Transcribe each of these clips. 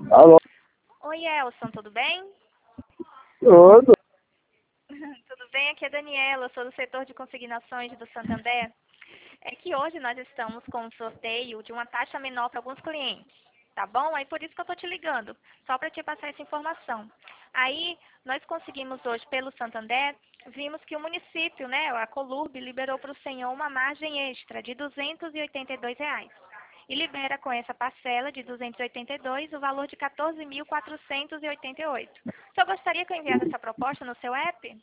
Alô? Oi, Elson, tudo bem? Tudo. Tudo bem? Aqui é a Daniela, eu sou do setor de consignações do Santander. É que hoje nós estamos com um sorteio de uma taxa menor para alguns clientes, tá bom? Aí por isso que eu estou te ligando, só para te passar essa informação. Aí nós conseguimos hoje pelo Santander, vimos que o município, né, a Colurb, liberou para o senhor uma margem extra de R$ 282. E libera com essa parcela de 282 o valor de 14.488. O senhor gostaria que eu enviasse essa proposta no seu app?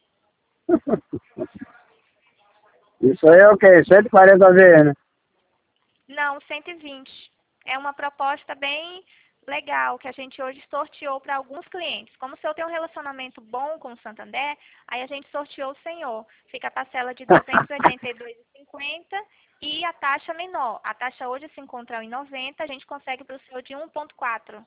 Isso aí é o quê? 140 vezes, né? Não, 120. É uma proposta bem legal que a gente hoje sorteou para alguns clientes. Como o senhor tem um relacionamento bom com o Santander, aí a gente sorteou o senhor. Fica a parcela de R$ 282,50 e a taxa menor. A taxa hoje se encontra em 1,90, a gente consegue para o senhor de 1,4.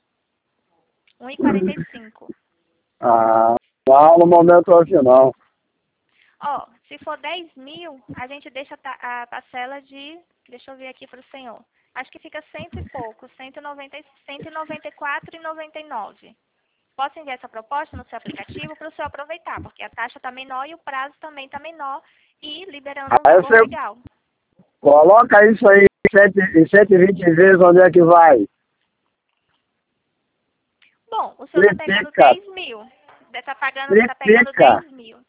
1,45. Ah, não, no momento hoje não. Ó, se for 10 mil, a gente deixa a parcela de... Deixa eu ver aqui para o senhor. Acho que fica cento e pouco, 194,99. Posso enviar essa proposta no seu aplicativo para o senhor aproveitar, porque a taxa está menor e o prazo também está menor e liberando um Aí valor você legal. coloca isso aí em 120 vezes, onde é que vai? Bom, o senhor está pegando Triplica, 10 mil. Está pegando triplica. 10 mil.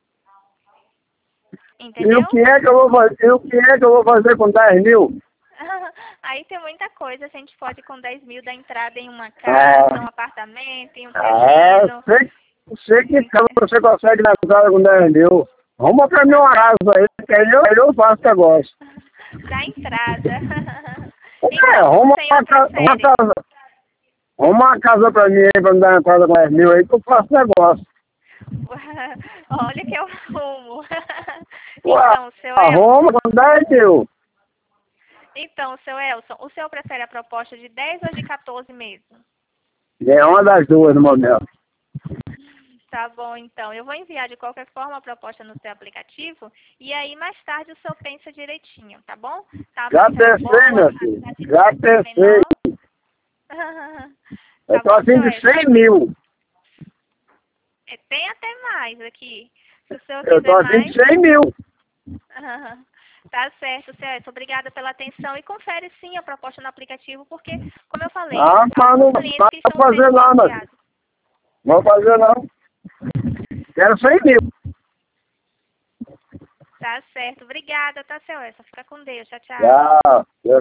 E o Entendeu? que é que eu vou fazer? E o que é que eu vou fazer com 10 mil? Aí tem muita coisa. A gente pode com 10 mil dar entrada em uma casa, um Ah, apartamento, em um ah, terreno. sei que você consegue na casa com 10 mil. Arruma pra mim uma casa aí, que aí eu faço negócio. Dá entrada. É, Então, o senhor prefere? arruma uma casa pra mim aí, pra me dar uma casa com 10 mil aí, que eu faço negócio. Olha que eu arrumo. Ué, Então, seu arruma Elson. com 10 mil. Então, seu Elson, o senhor prefere a proposta de 10 ou de 14 mesmo? É uma das duas no momento. Tá bom, então. Eu vou enviar de qualquer forma a proposta no seu aplicativo e aí mais tarde o senhor pensa direitinho, tá bom? Tá, a Já margem é pensei, boa, meu a filho. taxa de Já juros é pensei. menor. Eu Tá tô bom, assim seu de Elson? 100 mil. Tem até mais aqui. Se o senhor Eu tô quiser assim de mais. 100 mil. Tá certo, Celso. Obrigada pela atenção e confere sim a proposta no aplicativo, porque, como eu falei, Ah, mas alguns não clientes que vou estão sendo fazer nada. sorteados. Não vou fazer não. Quero 100 mil. Tá certo. Obrigada, tá, Celso? Fica com Deus. Tchau, tchau. Tchau.